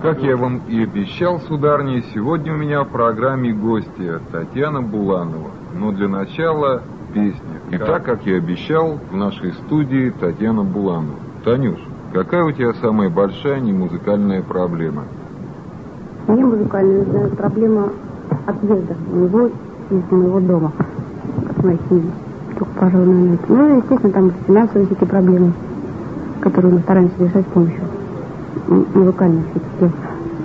Как я вам и обещал, сударыня, сегодня у меня в программе гостья Татьяна Буланова. Но для начала песня. И так, как я обещал, в нашей студии Татьяна Буланова. Танюш, какая у тебя самая большая немузыкальная проблема? Не музыкальная проблема отъезда моего из моего дома, от моей семьи. Только, пожалуй, ну, естественно, там финансовые всякие проблемы, которые мы стараемся решать с помощью музыкальных всяких.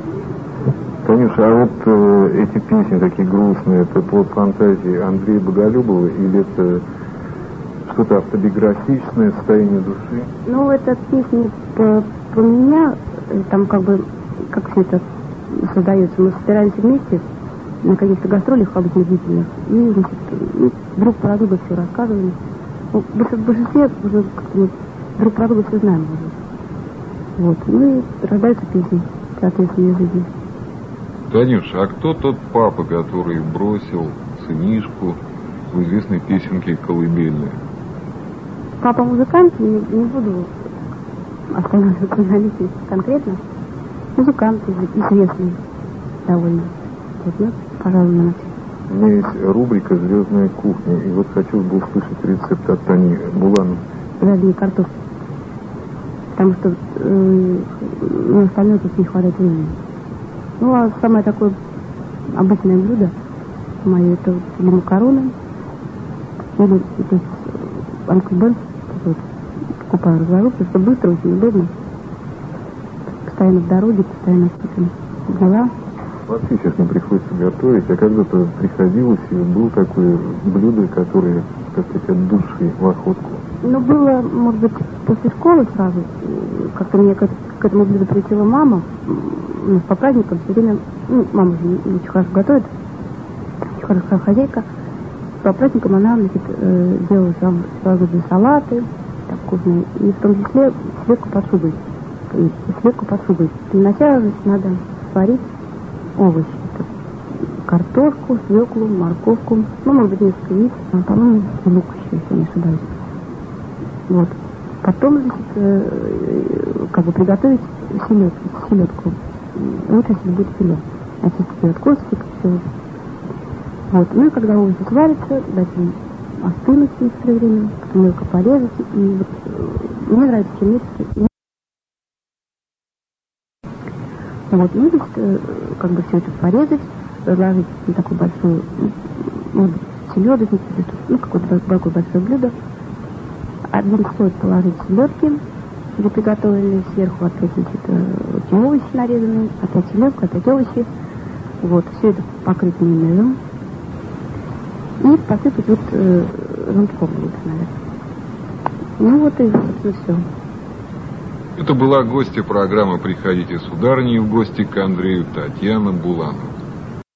Танюша, а вот эти песни такие грустные, это плод фантазии Андрея Боголюбова или это что-то автобиографичное, состояние души? Ну, это песни про меня, там как бы, как все это создается, мы собираемся вместе на каких-то гастролях обычно длительных, и, значит, друг про друга все рассказываем. Ну, в большинстве уже мы друг про друга все знаем уже. Вот, ну и рождаются песни, соответственно, жизни. Танюша, а кто тот папа, который бросил сынишку в известной песенке «Колыбельная»? Папа музыкант, не буду останавливаться на личности конкретно. Музыкант известный довольно. Вот, ну, пожалуй, на начало. У меня есть рубрика «Звездная кухня», и вот хотел бы услышать рецепт от Тани Булановой. Жареные картошки. Потому что на остальное тут не хватает времени. Ну, а самое такое обычное блюдо мое, это или макароны, или анкл-бен, вот, покупаю, развожу, потому что быстро, очень удобно. Постоянно в дороге, постоянно какие-то дела. Вообще сейчас не приходится готовить, а когда-то приходилось, и было такое блюдо, которое, так сказать, от души в охотку. Ну, было, может быть, после школы сразу. Как-то мне к этому блюду приучила мама. По праздникам все время... Ну, мама же не очень хорошо готовит. Очень хорошая хозяйка. По праздникам она, значит, делала сразу салаты, так вкусные. И в том числе сливку под шубой. Сливку под шубой. Для начала, значит, надо сварить овощи. Картошку, свеклу, морковку. Ну, может быть, несколько яиц. А, по-моему, лук еще, если не ошибаюсь. Вот. Потом, значит, как бы приготовить селедку. Лучше, если будет филе. Очистить ее от косточек, все. Вот. Ну и когда овощи сварятся, дать им остынуть некоторое время, потом мелко порезать. И вот мне нравится чем меньше. Вот. Ну, значит, как бы все это порезать, разложить на такую большую, может быть, селедку, ну, какое-то большое блюдо. Один слой положить селедки, уже приготовленные, сверху опять, значит, эти овощи нарезанные, опять селедку, опять овощи. Вот, все это покрыть майонезом. И посыпать вот лунчком, наверное. Ну вот и, собственно, все. Это была гостья программы «Приходите, сударыня», в гости к Андрею Татьяна Буланова.